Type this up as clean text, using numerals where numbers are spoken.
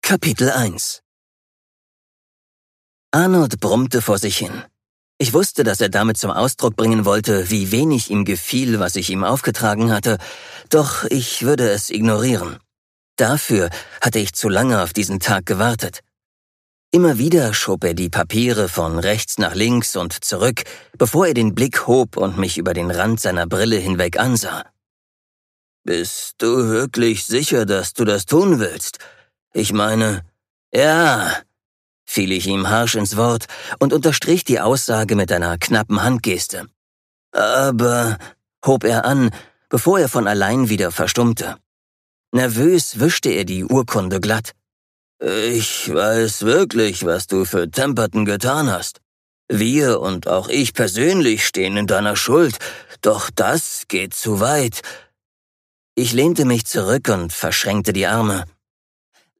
Kapitel 1 Arnold brummte vor sich hin. Ich wusste, dass er damit zum Ausdruck bringen wollte, wie wenig ihm gefiel, was ich ihm aufgetragen hatte, doch ich würde es ignorieren. Dafür hatte ich zu lange auf diesen Tag gewartet. Immer wieder schob er die Papiere von rechts nach links und zurück, bevor er den Blick hob und mich über den Rand seiner Brille hinweg ansah. »Bist du wirklich sicher, dass du das tun willst? Ich meine, ja«, fiel ich ihm harsch ins Wort und unterstrich die Aussage mit einer knappen Handgeste. »Aber«, hob er an, bevor er von allein wieder verstummte. Nervös wischte er die Urkunde glatt. »Ich weiß wirklich, was du für Temperton getan hast. Wir und auch ich persönlich stehen in deiner Schuld, doch das geht zu weit.« Ich lehnte mich zurück und verschränkte die Arme.